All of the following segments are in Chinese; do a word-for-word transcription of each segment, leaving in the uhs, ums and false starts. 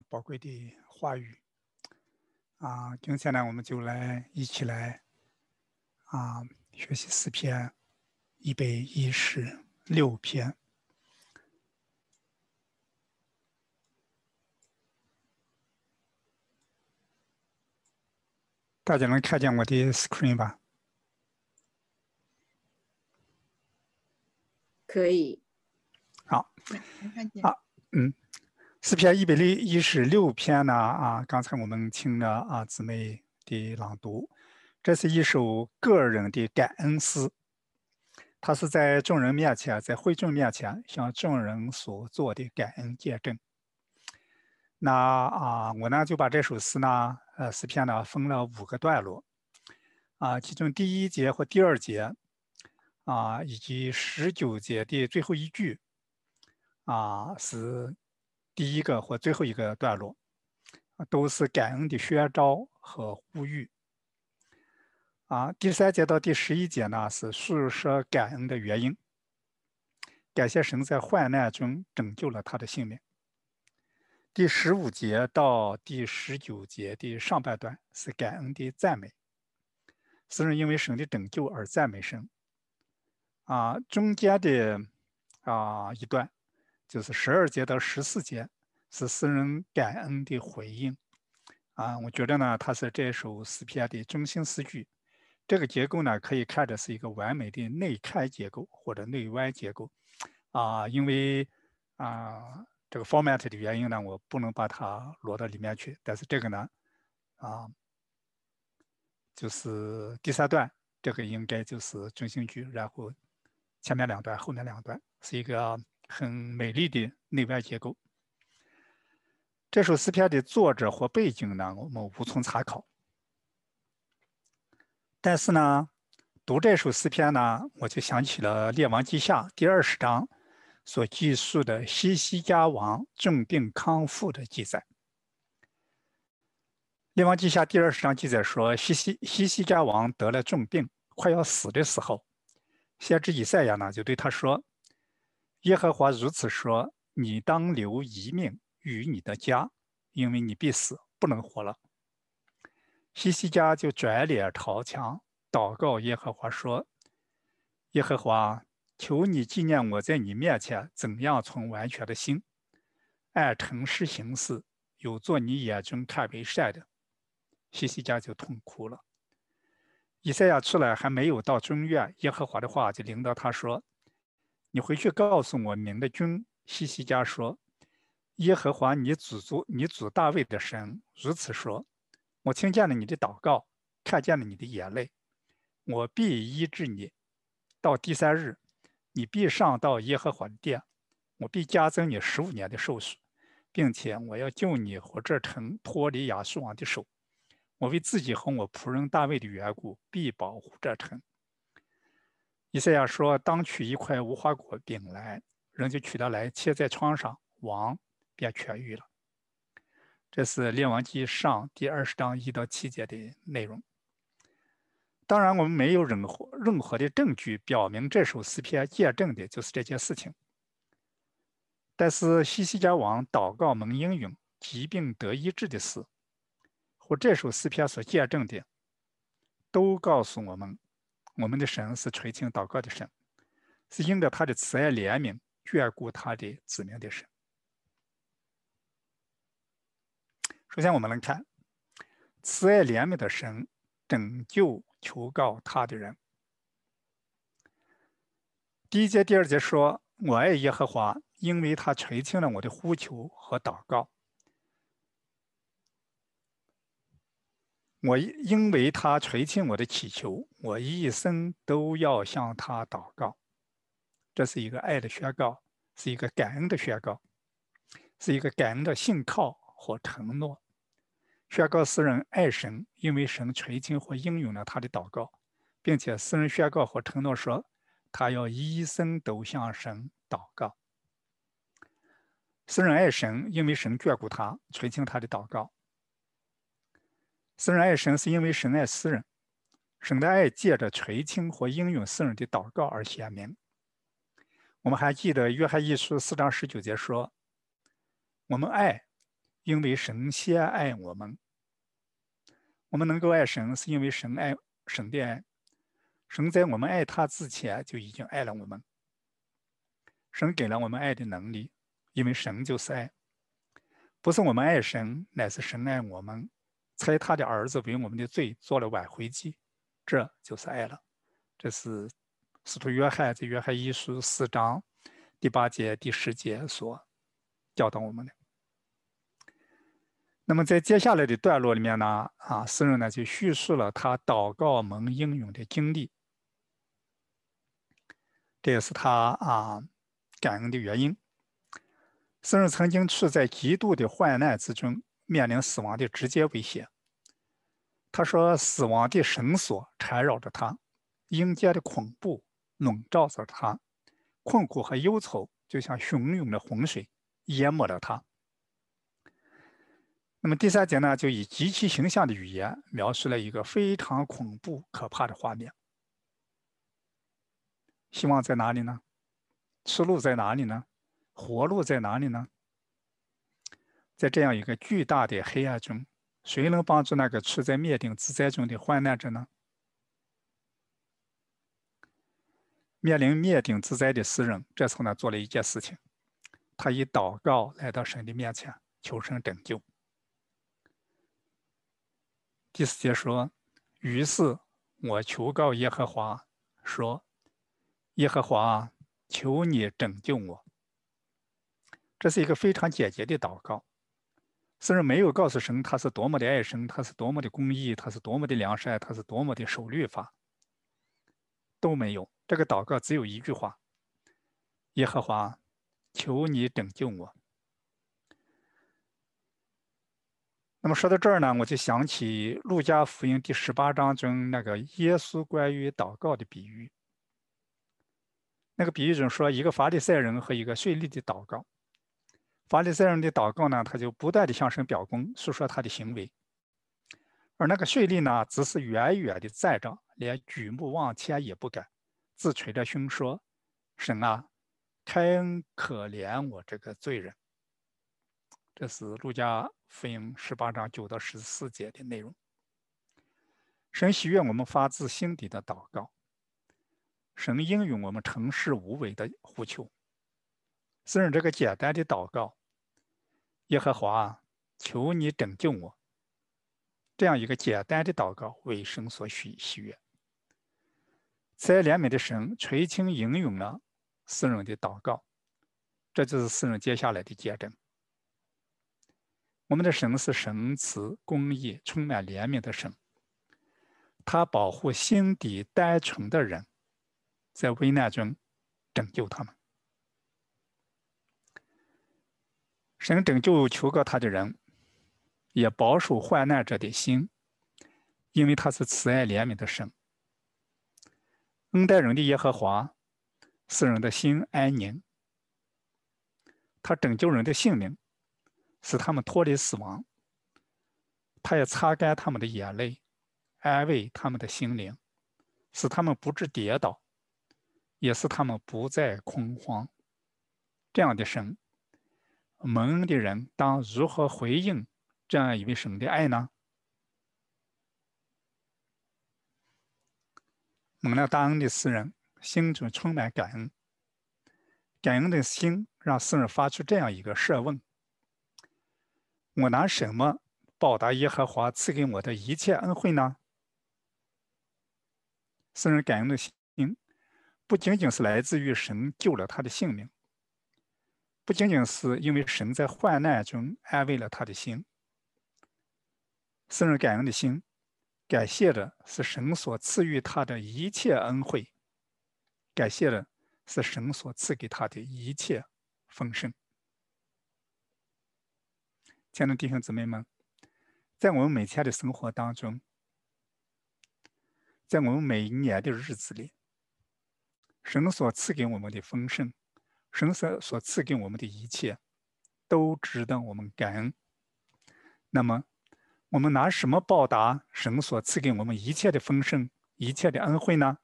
宝贵的话语啊！今天呢，我们就来一起来啊学习诗篇一百一十六篇。大家能看见我的 screen 吧？ 可以。 好， 能看见。 啊，嗯。诗篇一百一十六篇呢，啊，刚才我们听了啊姊妹的朗读，这是一首个人的感恩诗，它是在众人面前，在会众面前向众人所做的感恩见证。那啊，我呢就把这首诗呢，呃，诗篇呢分了五个段落，啊，其中第一节和第二节，啊，以及十九节的最后一句，啊，是第一个或最后一个段落，都是感恩的宣召和呼吁。啊，第三节到第十一节呢，是述说感恩的原因，感谢神在患难中拯救了他的性命。第十五节到第十九节的上半段是感恩的赞美，诗人因为神的拯救而赞美神。啊，中间的啊一段就是十二节到十四节是诗人感恩的回应。啊，我觉得呢，它是这首诗篇的中心诗句。这个结构呢，可以看的是一个完美的内开结构或者内弯结构。啊，因为啊这个 format 的原因呢，我不能把它摞到里面去。但是这个呢，啊，就是第三段，这个应该就是中心句，然后前面两段，后面两段，是一个很美丽的内弯结构。这首诗篇的作者或背景呢，我们无从查考。但是呢，读这首诗篇呢，我就想起了《列王记下》第二十章所记述的西西家王重病康复的记载。《列王记下》第二十章记载说，西西西西家王得了重病，快要死的时候，先知以赛亚呢就对他说：“耶和华如此说，你当留一命与你的家，因为你必死，不能活了。”西西家就转脸朝墙，祷告耶和华说：“耶和华，求你纪念我在你面前怎样存完全的心，按诚实行事，有做你眼中看为善的。”西西家就痛哭了。以赛亚出来还没有到中院，耶和华的话就临到他说：“你回去告诉我民的君西西家说，耶和华你祖祖你祖大卫的神如此说：我听见了你的祷告，看见了你的眼泪，我必医治你。到第三日，你必上到耶和华的殿，我必加增你十五年的寿数，并且我要救你和这城脱离亚述王的手。我为自己和我仆人大卫的缘故，必保护这城。”以赛亚说：“当取一块无花果饼来。”人就取它来，切在窗上，王便痊愈了。这是《列王记上》第二十章一到七节的内容。当然，我们没有任何任何的证据表明这首诗篇见证的就是这件事情。但是西西家王祷告蒙应允，疾病得医治的事，和这首诗篇所见证的，都告诉我们，我们的神是垂听祷告的神，是因着他的慈爱怜悯眷顾他的子民的神。首先我们来看，慈爱怜悯的神拯救求告他的人。第一节第二节说：“我爱耶和华，因为他垂听了我的呼求和祷告。我因为他垂听我的祈求，我一生都要向他祷告。”这是一个爱的宣告，是一个感恩的宣告，是一个感恩的信靠和承诺。宣告诗人爱神，因为神垂听或应允了他的祷告，并且诗人宣告和承诺说，他要一生都向神祷告。诗人爱神，因为神眷顾他，垂听他的祷告。诗人爱神是因为神爱诗人，神的爱借着垂听或应允诗人的祷告而显明。我们还记得约翰一书四章十九节说，我们爱， 因为神先爱我们。我们能够爱神，是因为神爱神的爱。神在我们爱他之前就已经爱了我们。神给了我们爱的能力，因为神就是爱。不是我们爱神，乃是神爱我们，差他的儿子为我们的罪做了挽回祭，这就是爱了。这是使徒约翰在约翰一书四章第八节、第十节所教导我们的。那么在接下来的段落里面呢，啊，诗人呢就叙述了他祷告蒙应允的经历，这也是他啊感恩的原因。诗人曾经处在极度的患难之中，面临死亡的直接威胁。他说，死亡的绳索缠绕着他，阴间的恐怖笼罩着他，困苦和忧愁就像汹涌的洪水淹没了他。那么第三节呢，就以极其形象的语言描述了一个非常恐怖、可怕的画面。希望在哪里呢？出路在哪里呢？活路在哪里呢？在这样一个巨大的黑暗中，谁能帮助那个处在灭顶之灾中的患难者呢？面临灭顶之灾的诗人，这时候呢，做了一件事情，他以祷告来到神的面前，求神拯救。第四节说，于是我求告耶和华，说：耶和华，求你拯救我。这是一个非常简洁的祷告。诗人没有告诉神他是多么的爱神，他是多么的公义，他是多么的良善，他是多么的守律法，都没有。这个祷告只有一句话：耶和华，求你拯救我。那么说到这儿呢，我就想起路加福音第十八章中那个耶稣关于祷告的比喻。那个比喻中说，一个法利赛人和一个税吏的祷告。法利赛人的祷告呢，他就不断地向神表功，述说他的行为；而那个税吏呢，只是远远地站着，连举目望天也不敢，自捶着胸说：“神啊，开恩可怜我这个罪人。”这是路加福音十八章九到十四节的内容。神喜悦我们发自心底的祷告，神应允我们诚实无伪的呼求。虽然这个简单的祷告，耶和华，求你拯救我，这样一个简单的祷告为神所喜喜悦。慈爱怜悯的神垂听应允了诗人的祷告，这就是诗人接下来的见证。我们的神是神慈、公义、充满怜悯的神，他保护心底单纯的人，在危难中拯救他们。神拯救求告他的人，也保守患难者的心，因为他是慈爱怜悯的神。恩待人的耶和华使人的心安宁，他拯救人的性命，使他们脱离死亡。他也擦干他们的眼泪，安慰他们的心灵，使他们不致跌倒，也使他们不再恐慌。这样的神，蒙恩的人当如何回应这样一位神的爱呢？蒙了大恩的诗人心中充满感恩，感恩的心让诗人发出这样一个设问：我拿什么报答耶和华赐给我的一切恩惠呢？诗人感恩的心不仅仅是来自于神救了他的性命，不仅仅是因为神在患难中安慰了他的心，诗人感恩的心感谢的是神所赐予他的一切恩惠，感谢的是神所赐给他的一切丰盛。亲爱的弟兄姊妹们，在我们每天的生活当中，在我们每一年的日子里，神所赐给我们的丰盛，神所所赐给我们的一切，都值得我们感恩。那么，我们拿什么报答神所赐给我们一切的丰盛、一切的恩惠呢？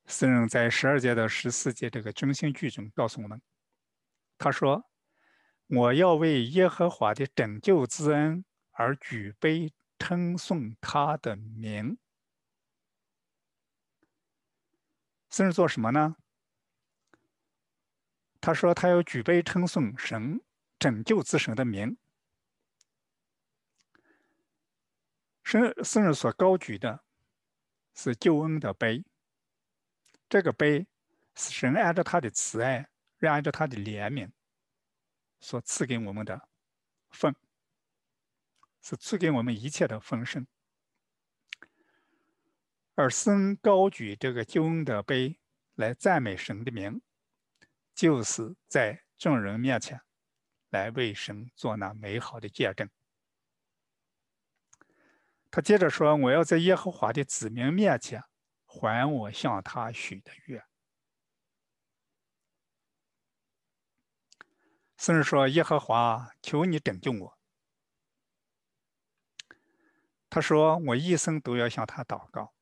诗人在十二节到十四节这个中心句中告诉我们，他说：“我要为耶和华的拯救之恩而举杯称颂他的名。”诗人做什么呢？他说他要举杯称颂神拯救之神的名。诗诗人所高举的是救恩的杯，这个杯是神按照他的慈爱，按照他的怜悯所赐给我们的份，是赐给我们一切的丰盛。而诗人高举这个救恩的杯来赞美神的名，就是在众人面前来为神做那美好的见证。他接着说：“我要在耶和华的子民面前还我向他许的愿。”诗人说：“耶和华，求你拯救我。”他说：“我一生都要向他祷告。”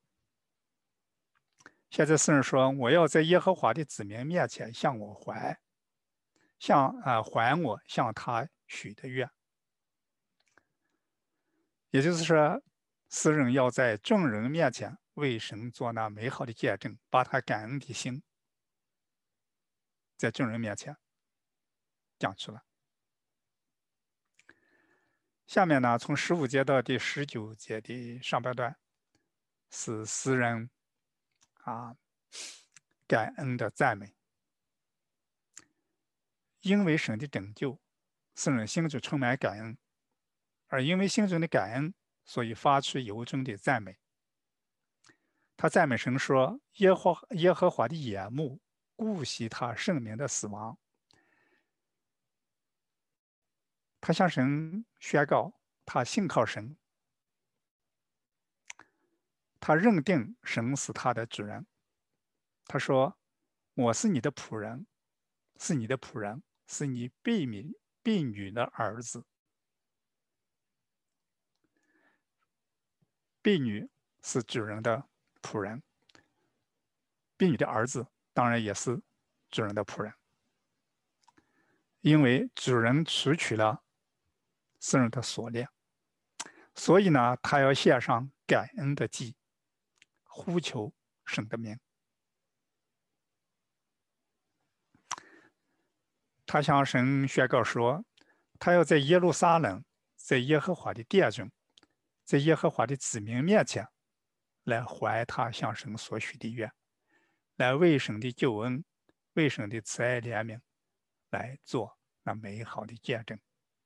现在诗人说：“我要在耶和华的子民面前向我还，向啊、呃、还我向他许的愿。”也就是说，诗人要在众人面前为神做那美好的见证，把他感恩的心在众人面前讲出了。下面呢，从十五节到第十九节的上半段，是诗人啊感恩的赞美。因为神的拯救，诗人心中充满感恩，而因为心中的感恩，所以发出由衷的赞美。他赞美神说：“耶和耶和华的眼目顾惜他圣民的死亡。”他向神宣告，他信靠神，他认定神是他的主人。他说：“我是你的仆人，是你的仆人，是你婢女婢女的儿子。”婢女是主人的仆人，婢女的儿子当然也是主人的仆人，因为主人除去了诗人的锁链，所以呢，他要献上感恩的祭，呼求神的名。他向神宣告说，他要在耶路撒冷，在耶和华的殿中，在耶和华的子民面前，来还他向神所许的愿，来为神的救恩，为神的慈爱怜悯，来做那美好的见证。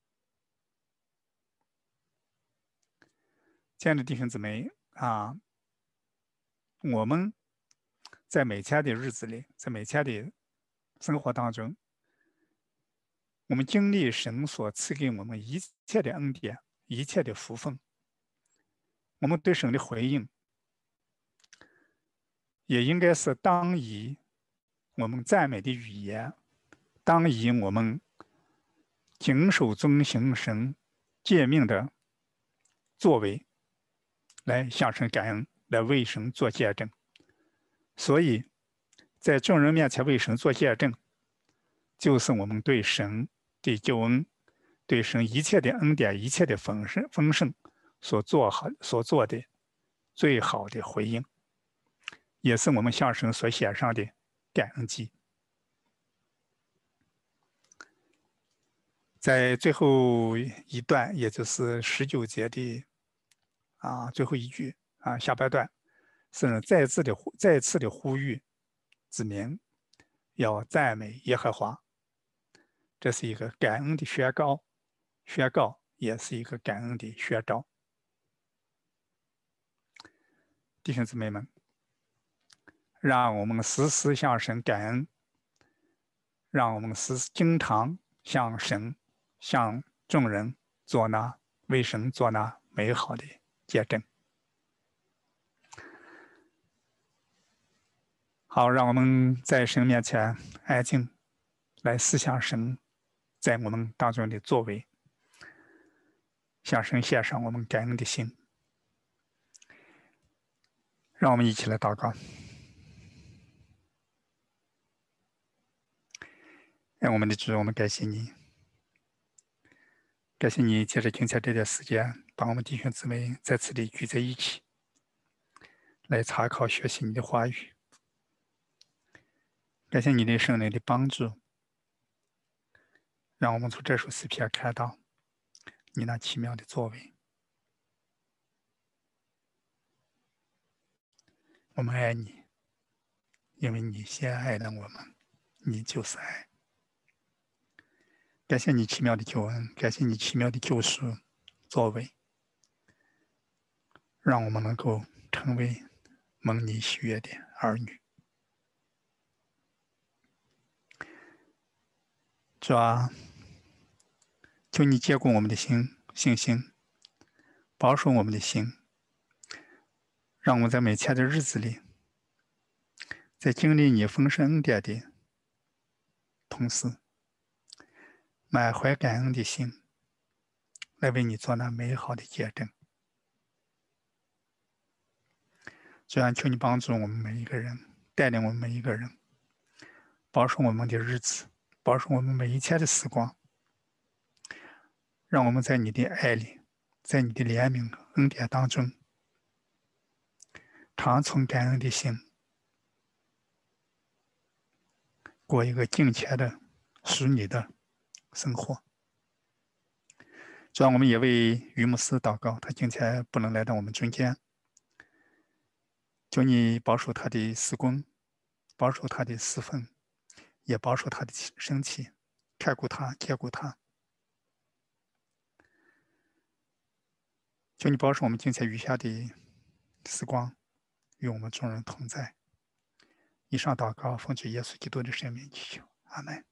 亲爱的弟兄姊妹啊，我们在每天的日子里，在每天的生活当中，我们经历神所赐给我们一切的恩典，一切的福分，我们对神的回应，也应该是当以我们赞美的语言，当以我们谨守遵行神诫命的作为，来向神感恩，来为神做见证。所以，在众人面前为神做见证，就是我们对神的救恩、对神一切的恩典、一切的丰盛、丰盛所做好、所做的最好的回应，也是我们向神所献上的感恩祭。在最后一段，也就是十九节的啊最后一句啊下半段，是再次的再次的呼吁子民要赞美耶和华。这是一个感恩的宣告，宣告也是一个感恩的宣召。弟兄姊妹们，让我们时时向神感恩，让我们时经常向神、向众人做那为神做那美好的见证。好，让我们在神面前安静，来思想神在我们当中的作为，向神献上我们感恩的心。让我们一起来祷告。 哎，我们的主，我们感谢你，感谢你借着今天这段时间，把我们弟兄姊妹再次的聚在一起，来查考学习你的话语。感谢你对圣灵的帮助，让我们从这首诗篇看到你那奇妙的作为。我们爱你，因为你先爱了我们，你就是爱。感谢你奇妙的救恩，感谢你奇妙的救赎作为，让我们能够成为蒙你喜悦的儿女。主啊，求你接过我们的心信心，保守我们的心，让我们在每天的日子里，在经历你丰盛恩典的同时，满怀感恩的心，来为你做那美好的见证。主啊，求你帮助我们每一个人，带领我们每一个人，保守我们的日子，保守我们每一天的时光，让我们在你的爱里，在你的怜悯恩典当中，常存感恩的心，过一个敬虔的、属你的生活。主啊，我们也为于牧师祷告，他今天不能来到我们中间，求你保守他的事工，保守他的侍奉，也保守他的身体，看顾他，兼顾他。求你保守我们今天余下的时光，与我们众人同在。以上祷告，奉主耶稣基督的圣名祈求，阿门。